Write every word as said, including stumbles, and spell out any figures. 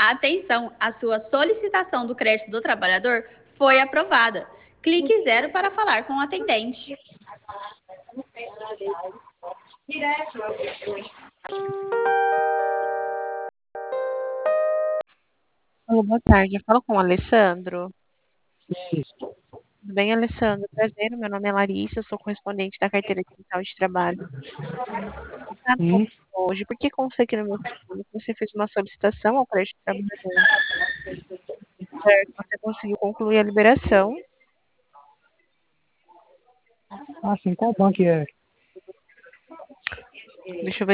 Atenção, a sua solicitação do crédito do trabalhador foi aprovada. Clique zero para falar com o atendente. Alô, boa tarde. Eu falo com o Alessandro. Isso. Tudo bem, Alessandro? Prazer, meu nome é Larissa, eu sou correspondente da carteira digital de trabalho. Tá no Hum, hoje, porque consta aqui no meu sistema que você fez uma solicitação ao crédito trabalhador, certo? Você conseguiu concluir a liberação. assim, qual banco é? Deixa eu ver